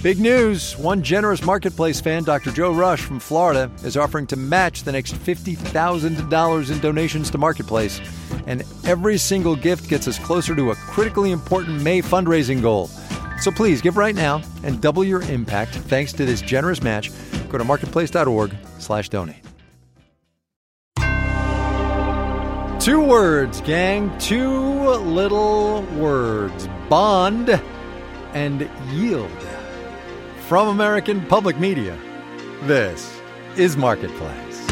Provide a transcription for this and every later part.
Big news. One generous Marketplace fan, Dr. Joe Rush from Florida, is offering to match the next $50,000 in donations to Marketplace. And every single gift gets us closer to a critically important May fundraising goal. So please give right now and double your impact thanks to this generous match. Go to marketplace.org/donate. 2 words, gang. 2 little words. Bond and yield. From American Public Media, this is Marketplace.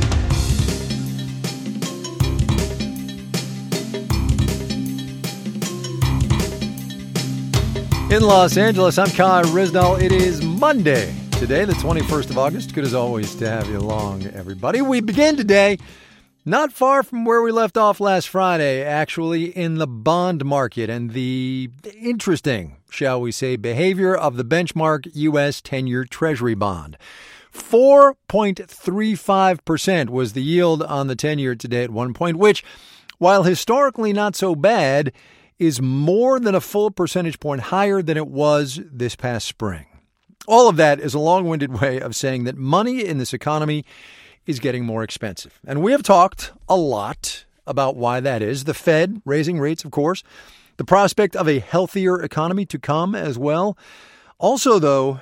In Los Angeles, I'm Kai Ryssdal. It is Monday, today, the 21st of August. Good as always to have you along, everybody. We begin today not far from where we left off last Friday, actually, in the bond market and the interesting, shall we say, behavior of the benchmark U.S. 10-year Treasury bond. 4.35% was the yield on the 10-year today at one point, which, while historically not so bad, is more than a full percentage point higher than it was this past spring. All of that is a long-winded way of saying that money in this economy is getting more expensive. And we have talked a lot about why that is. The Fed raising rates, of course. The prospect of a healthier economy to come as well. Also, though,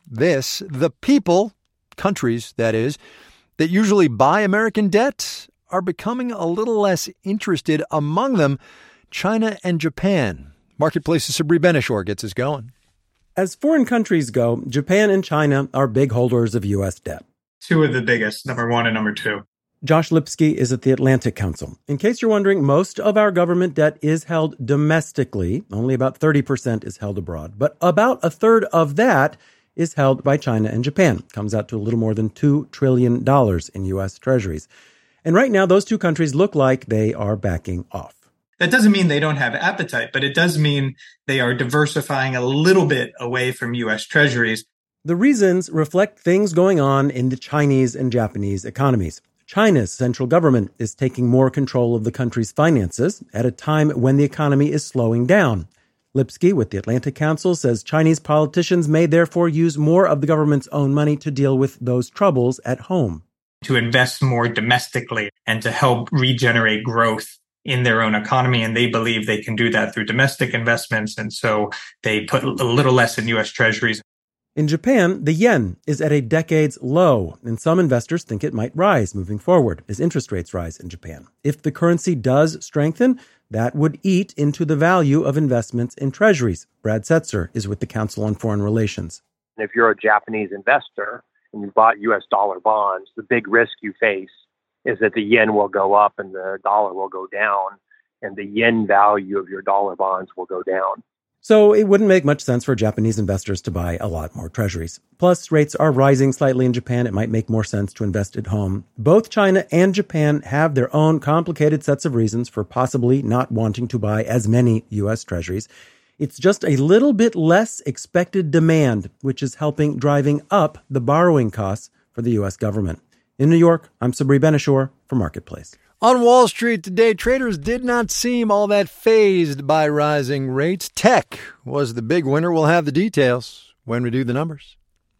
the people, countries, that is, that usually buy American debt are becoming a little less interested. Among them, China and Japan. Marketplace's Sabri Ben-Achour gets us going. As foreign countries go, Japan and China are big holders of U.S. debt. 2 of the biggest, number 1 and number 2. Josh Lipsky is at the Atlantic Council. In case you're wondering, most of our government debt is held domestically. Only about 30% is held abroad. But about a third of that is held by China and Japan. Comes out to a little more than $2 trillion in U.S. treasuries. And right now, those 2 countries look like they are backing off. That doesn't mean they don't have appetite, but it does mean they are diversifying a little bit away from U.S. treasuries. The reasons reflect things going on in the Chinese and Japanese economies. China's central government is taking more control of the country's finances at a time when the economy is slowing down. Lipsky with the Atlantic Council says Chinese politicians may therefore use more of the government's own money to deal with those troubles at home. To invest more domestically and to help regenerate growth in their own economy. And they believe they can do that through domestic investments. And so they put a little less in U.S. treasuries. In Japan, the yen is at a decade's low, and some investors think it might rise moving forward as interest rates rise in Japan. If the currency does strengthen, that would eat into the value of investments in treasuries. Brad Setzer is with the Council on Foreign Relations. If you're a Japanese investor and you bought U.S. dollar bonds, the big risk you face is that the yen will go up and the dollar will go down, and the yen value of your dollar bonds will go down. So it wouldn't make much sense for Japanese investors to buy a lot more treasuries. Plus, rates are rising slightly in Japan. It might make more sense to invest at home. Both China and Japan have their own complicated sets of reasons for possibly not wanting to buy as many U.S. treasuries. It's just a little bit less expected demand, which is driving up the borrowing costs for the U.S. government. In New York, I'm Sabri Ben-Achour for Marketplace. On Wall Street today, traders did not seem all that fazed by rising rates. Tech was the big winner. We'll have the details when we do the numbers.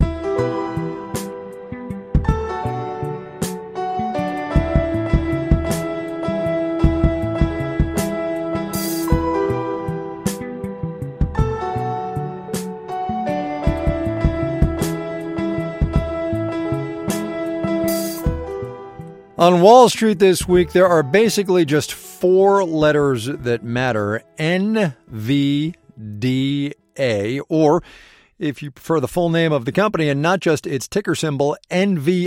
On Wall Street this week, there are basically just 4 letters that matter. NVDA, or if you prefer the full name of the company and not just its ticker symbol, NVIDIA,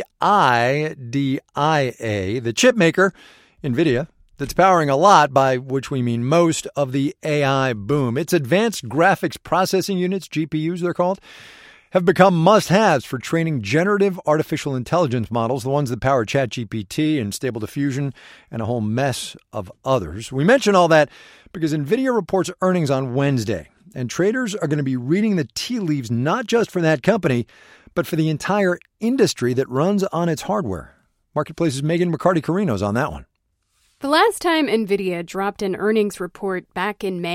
the chip maker, NVIDIA, that's powering a lot, by which we mean most, of the AI boom. Its advanced graphics processing units, GPUs they're called, have become must-haves for training generative artificial intelligence models, the ones that power ChatGPT and Stable Diffusion and a whole mess of others. We mention all that because NVIDIA reports earnings on Wednesday, and traders are going to be reading the tea leaves not just for that company, but for the entire industry that runs on its hardware. Marketplace's Megan McCarty-Carino's on that one. The last time NVIDIA dropped an earnings report back in May,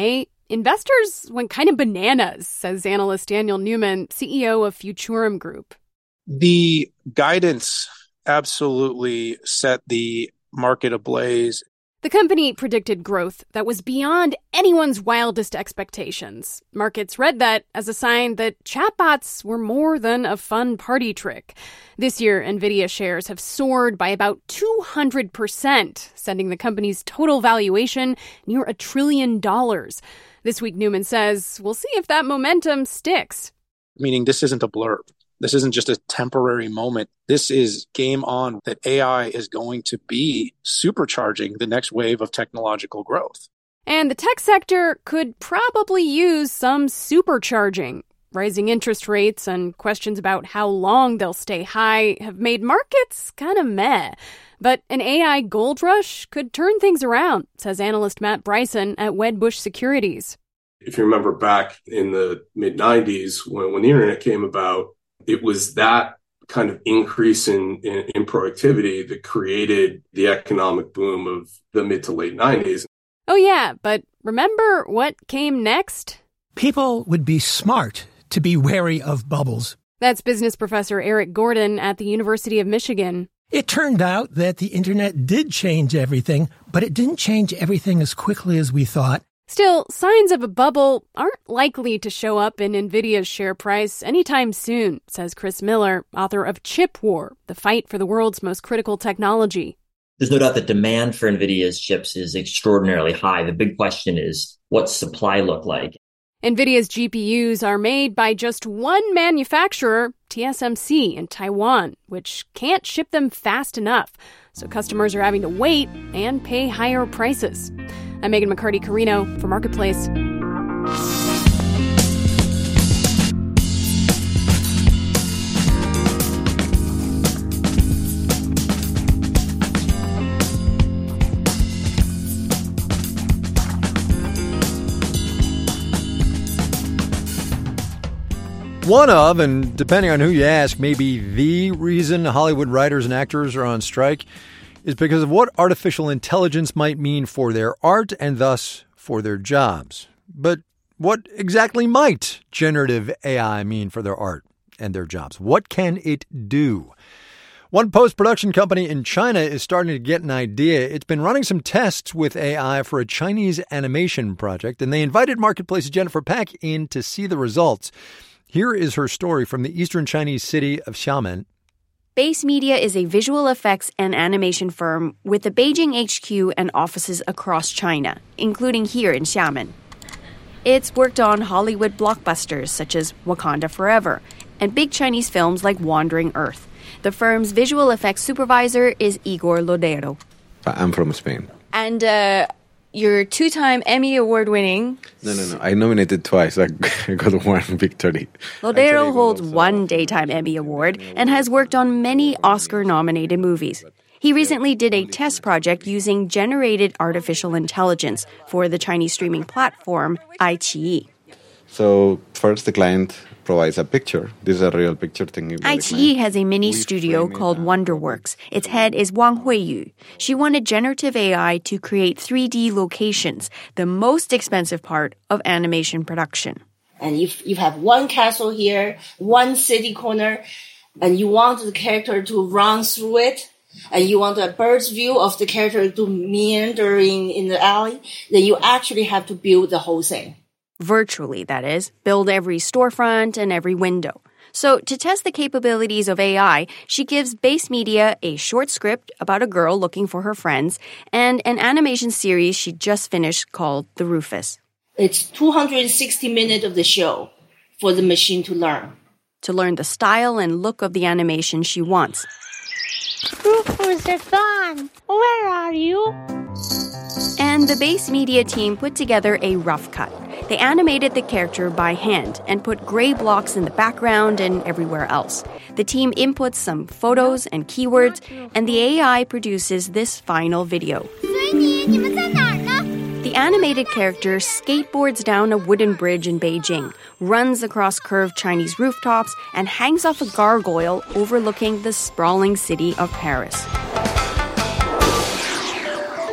investors went kind of bananas, says analyst Daniel Newman, CEO of Futurum Group. The guidance absolutely set the market ablaze. The company predicted growth that was beyond anyone's wildest expectations. Markets read that as a sign that chatbots were more than a fun party trick. This year, NVIDIA shares have soared by about 200%, sending the company's total valuation near $1 trillion. This week, Newman says, we'll see if that momentum sticks. Meaning this isn't a blurb. This isn't just a temporary moment. This is game on, that AI is going to be supercharging the next wave of technological growth. And the tech sector could probably use some supercharging. Rising interest rates and questions about how long they'll stay high have made markets kind of meh. But an AI gold rush could turn things around, says analyst Matt Bryson at Wedbush Securities. If you remember back in the mid-90s, when the internet came about, it was that kind of increase in productivity that created the economic boom of the mid to late 90s. Oh yeah, but remember what came next? People would be smart to be wary of bubbles. That's business professor Eric Gordon at the University of Michigan. It turned out that the internet did change everything, but it didn't change everything as quickly as we thought. Still, signs of a bubble aren't likely to show up in NVIDIA's share price anytime soon, says Chris Miller, author of Chip War, the fight for the world's most critical technology. There's no doubt that demand for NVIDIA's chips is extraordinarily high. The big question is, what's supply look like? NVIDIA's GPUs are made by just one manufacturer, TSMC in Taiwan, which can't ship them fast enough. So customers are having to wait and pay higher prices. I'm Megan McCarty-Carino for Marketplace. One of, and depending on who you ask, maybe the reason Hollywood writers and actors are on strike is because of what artificial intelligence might mean for their art and thus for their jobs. But what exactly might generative AI mean for their art and their jobs? What can it do? One post-production company in China is starting to get an idea. It's been running some tests with AI for a Chinese animation project, and they invited Marketplace's Jennifer Peck in to see the results. Here is her story from the eastern Chinese city of Xiamen. Base Media is a visual effects and animation firm with a Beijing HQ and offices across China, including here in Xiamen. It's worked on Hollywood blockbusters such as Wakanda Forever and big Chinese films like Wandering Earth. The firm's visual effects supervisor is Igor Lodero. I'm from Spain. And you're two-time Emmy Award-winning. No. I nominated twice. I got one victory. Lodero holds one Daytime Emmy Award and has worked on many Oscar-nominated movies. He recently did a test project using generated artificial intelligence for the Chinese streaming platform iQIYI. So first the client provides a picture. This is a real picture thing. iQIYI has a mini studio called Wonderworks. Its head is Wang Huiyu. She wanted generative AI to create 3D locations, the most expensive part of animation production. And if you have one castle here, one city corner, and you want the character to run through it, and you want a bird's view of the character to meander in the alley, then you actually have to build the whole thing. Virtually, that is, build every storefront and every window. So to test the capabilities of AI, she gives Base Media a short script about a girl looking for her friends and an animation series she just finished called The Rufus. It's 260 minutes of the show for the machine to learn. To learn the style and look of the animation she wants. Rufus is gone. Where are you? And the Base Media team put together a rough cut. They animated the character by hand and put gray blocks in the background and everywhere else. The team inputs some photos and keywords, and the AI produces this final video. The animated character skateboards down a wooden bridge in Beijing, runs across curved Chinese rooftops, and hangs off a gargoyle overlooking the sprawling city of Paris.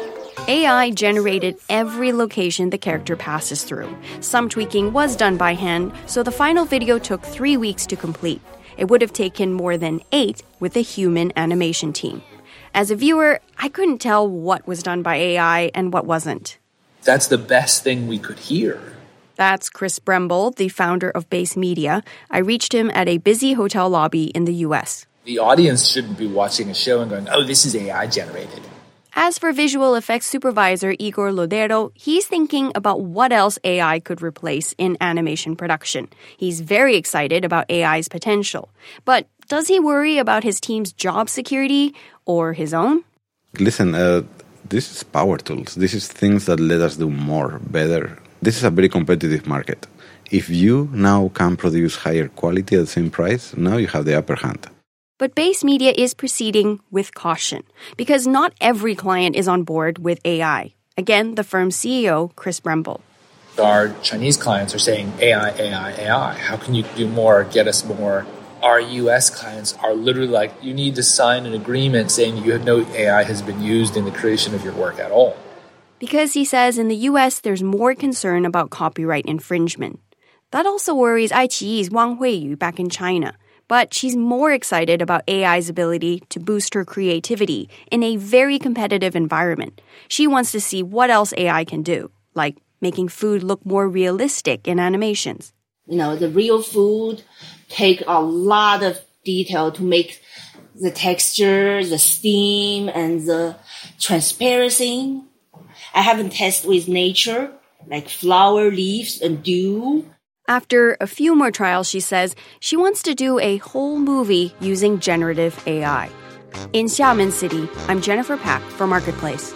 AI generated every location the character passes through. Some tweaking was done by hand, so the final video took 3 weeks to complete. It would have taken more than 8 with a human animation team. As a viewer, I couldn't tell what was done by AI and what wasn't. That's the best thing we could hear. That's Chris Bremble, the founder of Base Media. I reached him at a busy hotel lobby in the U.S. The audience shouldn't be watching a show and going, oh, this is AI generated. As for visual effects supervisor Igor Lodero, he's thinking about what else AI could replace in animation production. He's very excited about AI's potential. But does he worry about his team's job security or his own? Listen, this is power tools. This is things that let us do more, better. This is a very competitive market. If you now can produce higher quality at the same price, now you have the upper hand. But Base Media is proceeding with caution because not every client is on board with AI. Again, the firm's CEO, Chris Bremble. Our Chinese clients are saying, AI, AI, AI. How can you do more, get us more? Our U.S. clients are literally like, you need to sign an agreement saying you have no AI has been used in the creation of your work at all. Because he says in the U.S. there's more concern about copyright infringement. That also worries iQIYI's Wang Huiyu back in China. But she's more excited about AI's ability to boost her creativity in a very competitive environment. She wants to see what else AI can do, like making food look more realistic in animations. The real food take a lot of detail to make the texture, the steam, and the transparency. I haven't tested with nature, like flower leaves and dew. After a few more trials, she says, she wants to do a whole movie using generative AI. In Xiamen City, I'm Jennifer Pak for Marketplace.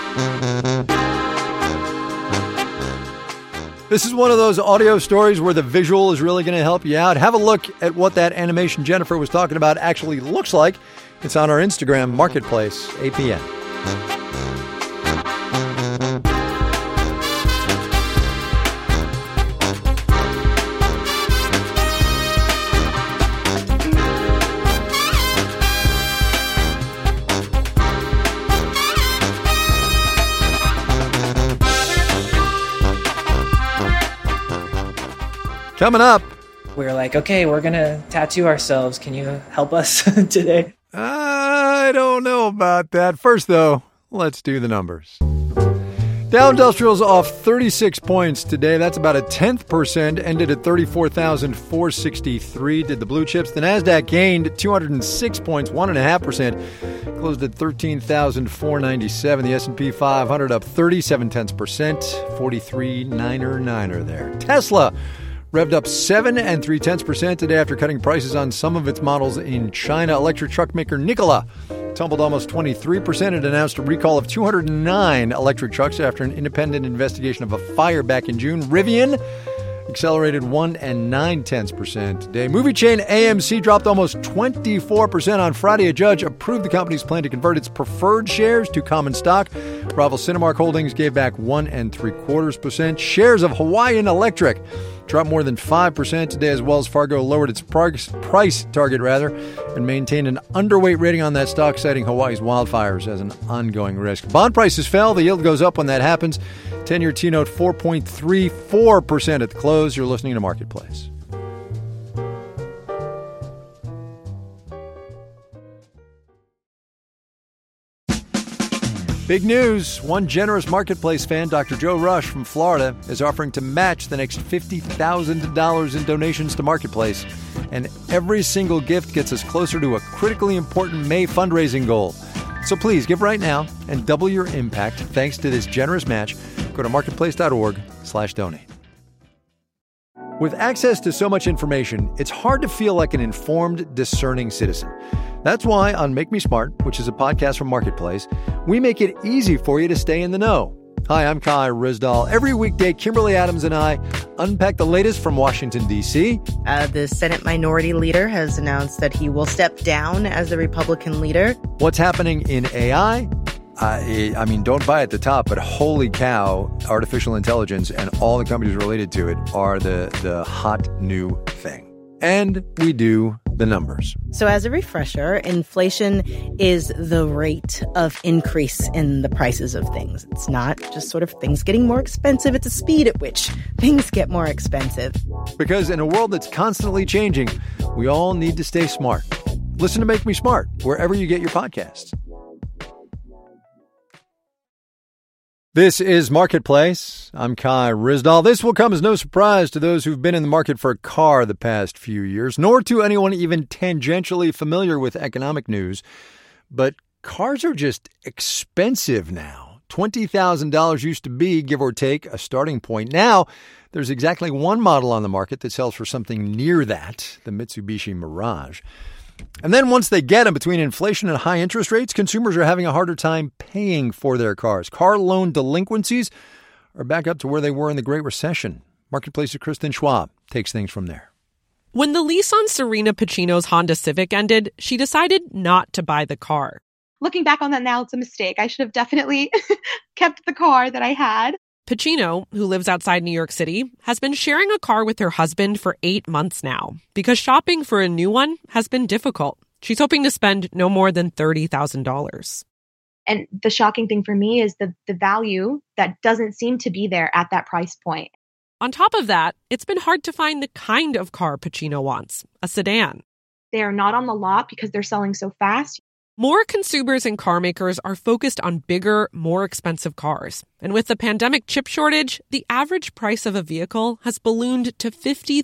This is one of those audio stories where the visual is really going to help you out. Have a look at what that animation Jennifer was talking about actually looks like. It's on our Instagram, Marketplace, APN. Coming up. We were like, okay, we're going to tattoo ourselves. Can you help us today? I don't know about that. First, though, let's do the numbers. Dow Industrial's off 36 points today. That's about a 0.1%. Ended at 34,463. Did the blue chips. The Nasdaq gained 206 points, 1.5%. Closed at 13,497. The S&P 500 up 37/10%. 43,999 there. Tesla revved up 7 3/10% today after cutting prices on some of its models in China. Electric truck maker Nikola tumbled almost 23%. It announced a recall of 209 electric trucks after an independent investigation of a fire back in June. Rivian accelerated 1 9/10% today. Movie chain AMC dropped almost 24% on Friday. A judge approved the company's plan to convert its preferred shares to common stock. Rival Cinemark Holdings gave back 1 3/4%. Shares of Hawaiian Electric dropped more than 5% today as Wells Fargo lowered its price target and maintained an underweight rating on that stock, citing Hawaii's wildfires as an ongoing risk. Bond prices fell. The yield goes up when that happens. 10-year T-note 4.34% at the close. You're listening to Marketplace. Big news. One generous Marketplace fan, Dr. Joe Rush from Florida, is offering to match the next $50,000 in donations to Marketplace. And every single gift gets us closer to a critically important May fundraising goal. So please give right now and double your impact thanks to this generous match. Go to marketplace.org/donate. With access to so much information, it's hard to feel like an informed, discerning citizen. That's why on Make Me Smart, which is a podcast from Marketplace, we make it easy for you to stay in the know. Hi, I'm Kai Rizdal. Every weekday, Kimberly Adams and I unpack the latest from Washington, D.C. The Senate Minority Leader has announced that he will step down as the Republican leader. What's happening in AI? I mean, don't buy at the top, but holy cow, artificial intelligence and all the companies related to it are the hot new thing. And we do the numbers. So as a refresher, inflation is the rate of increase in the prices of things. It's not just sort of things getting more expensive. It's the speed at which things get more expensive. Because in a world that's constantly changing, we all need to stay smart. Listen to Make Me Smart wherever you get your podcasts. This is Marketplace. I'm Kai Ryssdal. This will come as no surprise to those who've been in the market for a car the past few years, nor to anyone even tangentially familiar with economic news. But cars are just expensive now. $20,000 used to be, give or take, a starting point. Now, there's exactly one model on the market that sells for something near that, the Mitsubishi Mirage. And then once they get them, between inflation and high interest rates, consumers are having a harder time paying for their cars. Car loan delinquencies are back up to where they were in the Great Recession. Marketplace's Kristen Schwab takes things from there. When the lease on Serena Pacino's Honda Civic ended, she decided not to buy the car. Looking back on that now, it's a mistake. I should have definitely kept the car that I had. Pacino, who lives outside New York City, has been sharing a car with her husband for 8 months now because shopping for a new one has been difficult. She's hoping to spend no more than $30,000. And the shocking thing for me is the value that doesn't seem to be there at that price point. On top of that, it's been hard to find the kind of car Pacino wants, a sedan. They are not on the lot because they're selling so fast. More consumers and car makers are focused on bigger, more expensive cars. And with the pandemic chip shortage, the average price of a vehicle has ballooned to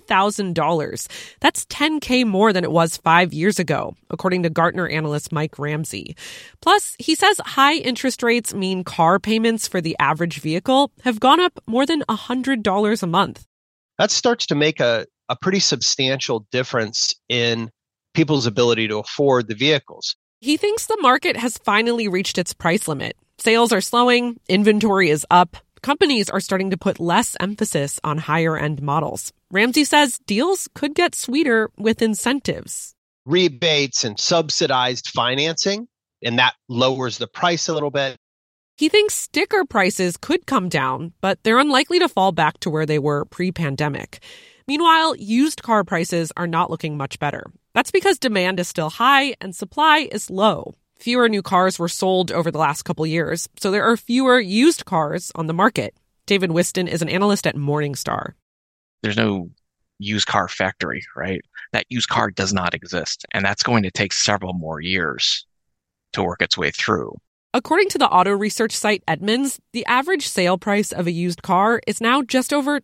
$50,000. That's $10,000 more than it was 5 years ago, according to Gartner analyst Mike Ramsey. Plus, he says high interest rates mean car payments for the average vehicle have gone up more than $100 a month. That starts to make a pretty substantial difference in people's ability to afford the vehicles. He thinks the market has finally reached its price limit. Sales are slowing, inventory is up, companies are starting to put less emphasis on higher-end models. Ramsey says deals could get sweeter with incentives. Rebates and subsidized financing, and that lowers the price a little bit. He thinks sticker prices could come down, but they're unlikely to fall back to where they were pre-pandemic. Meanwhile, used car prices are not looking much better. That's because demand is still high and supply is low. Fewer new cars were sold over the last couple years, so there are fewer used cars on the market. David Whiston is an analyst at Morningstar. There's no used car factory, right? That used car does not exist, and that's going to take several more years to work its way through. According to the auto research site Edmunds, the average sale price of a used car is now just over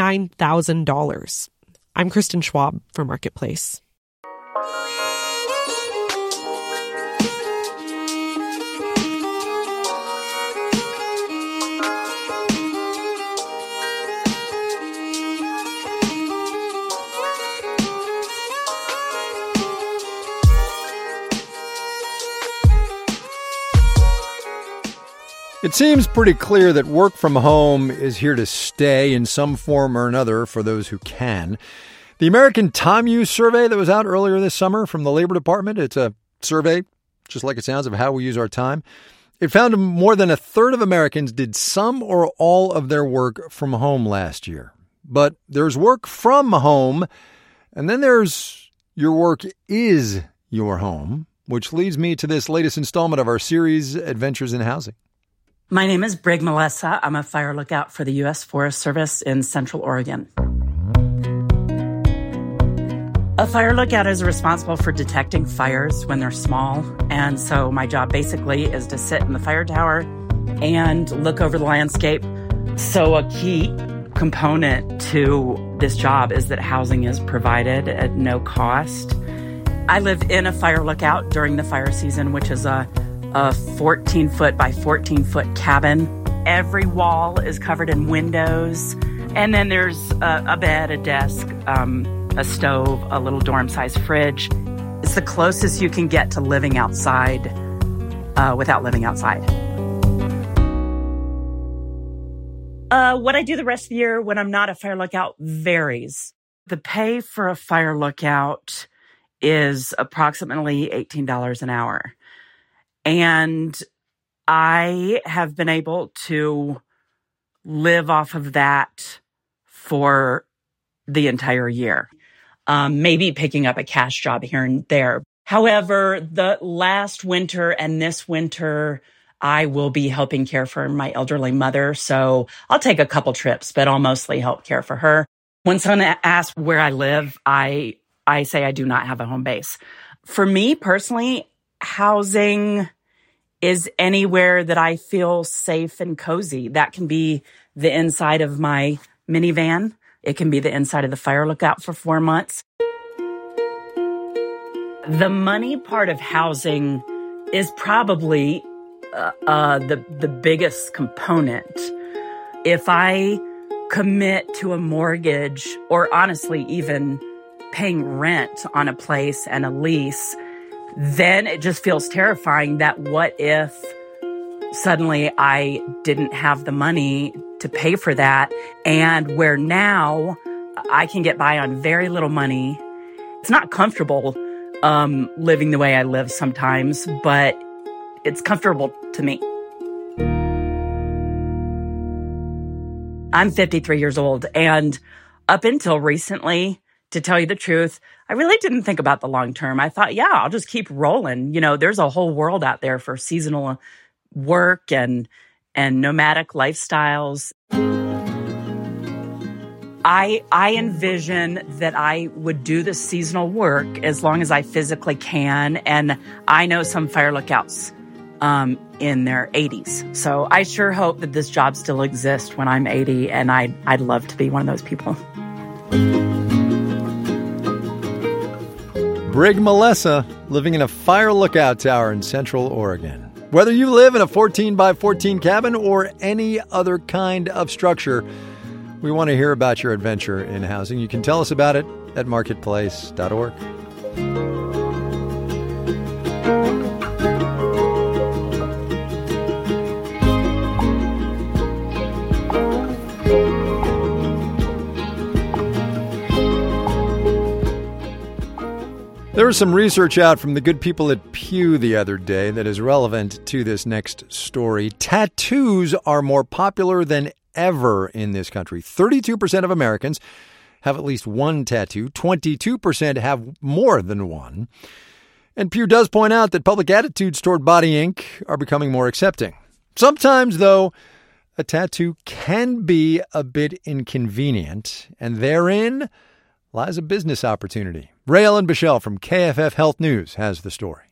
$29,000. I'm Kristen Schwab for Marketplace. It seems pretty clear that work from home is here to stay in some form or another for those who can. The American Time Use Survey that was out earlier this summer from the Labor Department, it's a survey, just like it sounds, of how we use our time. It found more than a third of Americans did some or all of their work from home last year. But there's work from home, and then there's your work is your home, which leads me to this latest installment of our series, Adventures in Housing. My name is Brig Melissa. I'm a fire lookout for the U.S. Forest Service in Central Oregon. A fire lookout is responsible for detecting fires when they're small. And so my job basically is to sit in the fire tower and look over the landscape. So a key component to this job is that housing is provided at no cost. I live in a fire lookout during the fire season, which is a 14-foot by 14-foot cabin. Every wall is covered in windows. And then there's a bed, a desk, a stove, a little dorm-sized fridge. It's the closest you can get to living outside without living outside. What I do the rest of the year when I'm not a fire lookout varies. The pay for a fire lookout is approximately $18 an hour. And I have been able to live off of that for the entire year. maybe picking up a cash job here and there. However, the last winter and this winter, I will be helping care for my elderly mother. So I'll take a couple trips, but I'll mostly help care for her. When someone asks where I live, I say I do not have a home base. For me personally, housing is anywhere that I feel safe and cozy. That can be the inside of my minivan. It can be the inside of the fire lookout for 4 months. The money part of housing is probably the biggest component. If I commit to a mortgage, or honestly even paying rent on a place and a lease, then it just feels terrifying that what if suddenly I didn't have the money to pay for that, and where now I can get by on very little money. It's not comfortable living the way I live sometimes, but it's comfortable to me. I'm 53 years old, and up until recently, to tell you the truth, I really didn't think about the long term. I thought, yeah, I'll just keep rolling. You know, there's a whole world out there for seasonal work and nomadic lifestyles. I envision that I would do the seasonal work as long as I physically can. And I know some fire lookouts in their 80s. So I sure hope that this job still exists when I'm 80, and I'd love to be one of those people. Brig Melissa, living in a fire lookout tower in Central Oregon. Whether you live in a 14 by 14 cabin or any other kind of structure, we want to hear about your adventure in housing. You can tell us about it at marketplace.org. There was some research out from the good people at Pew the other day that is relevant to this next story. Tattoos are more popular than ever in this country. 32% of Americans have at least one tattoo. 22% have more than one. And Pew does point out that public attitudes toward body ink are becoming more accepting. Sometimes, though, a tattoo can be a bit inconvenient, and therein lies a business opportunity. Ray Ellen Bichelle from KFF Health News has the story.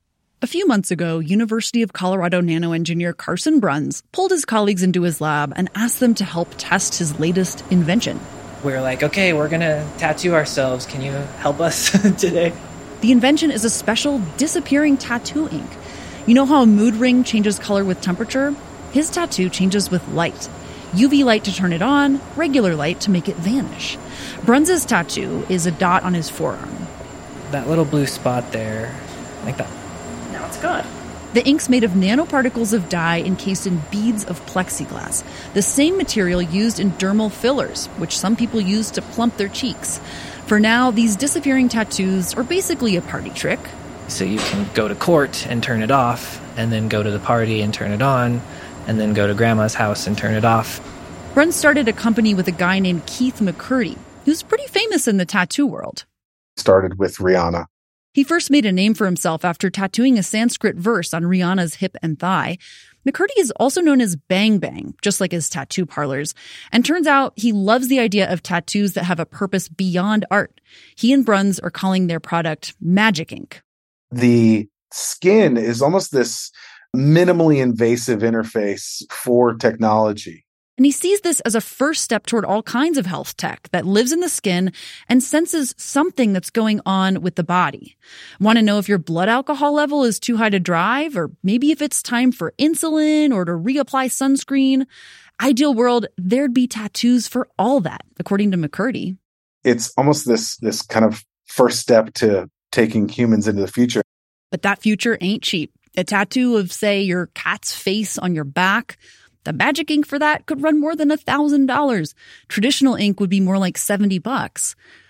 A few months ago, University of Colorado nanoengineer Carson Bruns pulled his colleagues into his lab and asked them to help test his latest invention. We're like, okay, we're going to tattoo ourselves. Can you help us today? The invention is a special disappearing tattoo ink. You know how a mood ring changes color with temperature? His tattoo changes with light. UV light to turn it on, regular light to make it vanish. Bruns' tattoo is a dot on his forearm. That little blue spot there, like that. Now it's good. The ink's made of nanoparticles of dye encased in beads of plexiglass, the same material used in dermal fillers, which some people use to plump their cheeks. For now, these disappearing tattoos are basically a party trick. So you can go to court and turn it off, and then go to the party and turn it on, and then go to grandma's house and turn it off. Bruns started a company with a guy named Keith McCurdy, who's pretty famous in the tattoo world. Started with Rihanna. He first made a name for himself after tattooing a Sanskrit verse on Rihanna's hip and thigh. McCurdy is also known as Bang Bang, just like his tattoo parlors. And turns out he loves the idea of tattoos that have a purpose beyond art. He and Bruns are calling their product Magic Ink. The skin is almost this minimally invasive interface for technology. And he sees this as a first step toward all kinds of health tech that lives in the skin and senses something that's going on with the body. Want to know if your blood alcohol level is too high to drive, or maybe if it's time for insulin or to reapply sunscreen? Ideal world, there'd be tattoos for all that, according to McCurdy. It's almost this kind of first step to taking humans into the future. But that future ain't cheap. A tattoo of, say, your cat's face on your back, the magic ink for that could run more than $1,000. Traditional ink would be more like $70.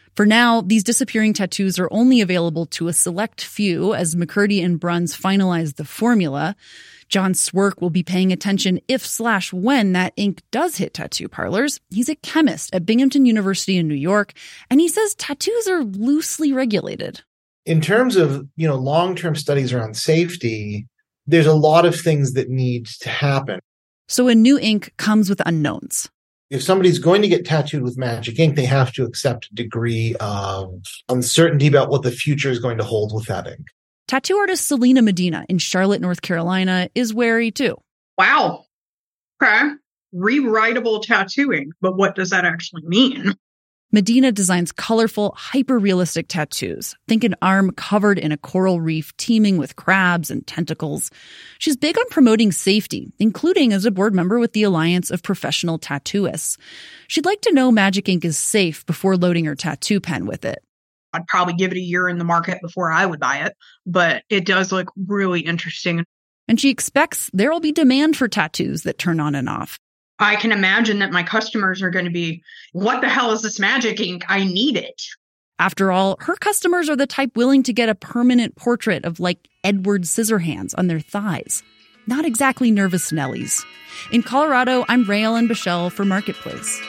For now, these disappearing tattoos are only available to a select few as McCurdy and Bruns finalize the formula. John Swerk will be paying attention if/when that ink does hit tattoo parlors. He's a chemist at Binghamton University in New York, and he says tattoos are loosely regulated. In terms of, long-term studies around safety, there's a lot of things that need to happen. So a new ink comes with unknowns. If somebody's going to get tattooed with magic ink, they have to accept a degree of uncertainty about what the future is going to hold with that ink. Tattoo artist Selena Medina in Charlotte, North Carolina is wary too. Wow. Okay. Rewritable tattooing, but what does that actually mean? Medina designs colorful, hyper-realistic tattoos. Think an arm covered in a coral reef teeming with crabs and tentacles. She's big on promoting safety, including as a board member with the Alliance of Professional Tattooists. She'd like to know magic ink is safe before loading her tattoo pen with it. I'd probably give it a year in the market before I would buy it, but it does look really interesting. And she expects there will be demand for tattoos that turn on and off. I can imagine that my customers are going to be, what the hell is this magic ink? I need it. After all, her customers are the type willing to get a permanent portrait of like Edward Scissorhands on their thighs. Not exactly nervous Nellies. In Colorado, I'm Rael and Bichelle for Marketplace.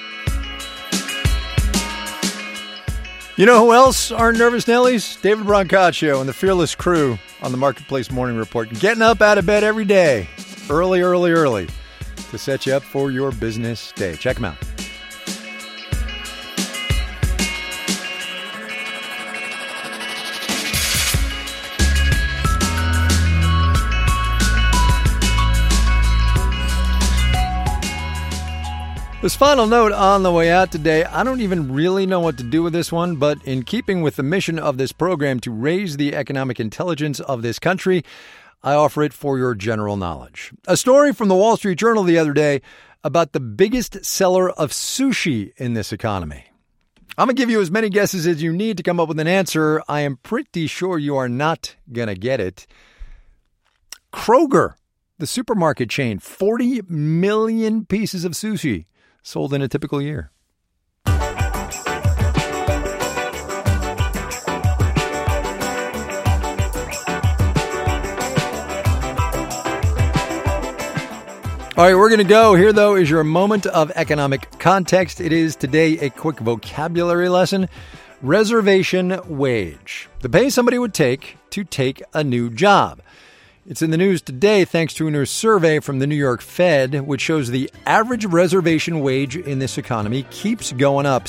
You know who else aren't nervous Nellies? David Brancaccio and the Fearless crew on the Marketplace Morning Report. Getting up out of bed every day, early, to set you up for your business day. Check them out. This final note on the way out today, I don't even really know what to do with this one, but in keeping with the mission of this program to raise the economic intelligence of this country, I offer it for your general knowledge. A story from the Wall Street Journal the other day about the biggest seller of sushi in this economy. I'm going to give you as many guesses as you need to come up with an answer. I am pretty sure you are not going to get it. Kroger, the supermarket chain, 40 million pieces of sushi sold in a typical year. All right, we're going to go. Here, though, is your moment of economic context. It is today a quick vocabulary lesson. Reservation wage. The pay somebody would take to take a new job. It's in the news today thanks to a new survey from the New York Fed, which shows the average reservation wage in this economy keeps going up.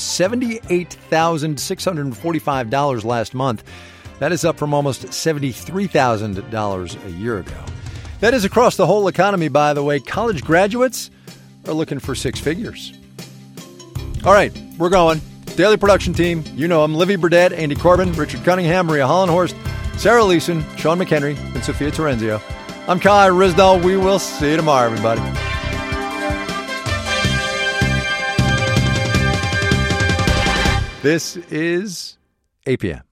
$78,645 last month. That is up from almost $73,000 a year ago. That is across the whole economy, by the way. College graduates are looking for six figures. All right, we're going. Daily production team, you know them. Livy Burdett, Andy Corbin, Richard Cunningham, Maria Hollenhorst, Sarah Leeson, Sean McHenry, and Sophia Terenzio. I'm Kai Ryssdal. We will see you tomorrow, everybody. This is APM.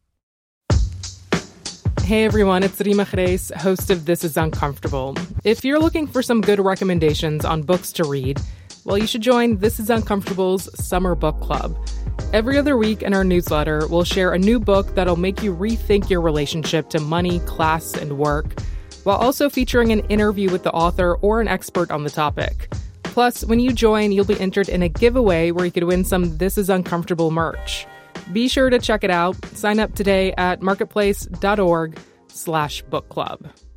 Hey everyone, it's Rima Khreis, host of This Is Uncomfortable. If you're looking for some good recommendations on books to read, well, you should join This Is Uncomfortable's Summer Book Club. Every other week in our newsletter, we'll share a new book that'll make you rethink your relationship to money, class, and work, while also featuring an interview with the author or an expert on the topic. Plus, when you join, you'll be entered in a giveaway where you could win some This Is Uncomfortable merch. Be sure to check it out. Sign up today at marketplace.org/book club.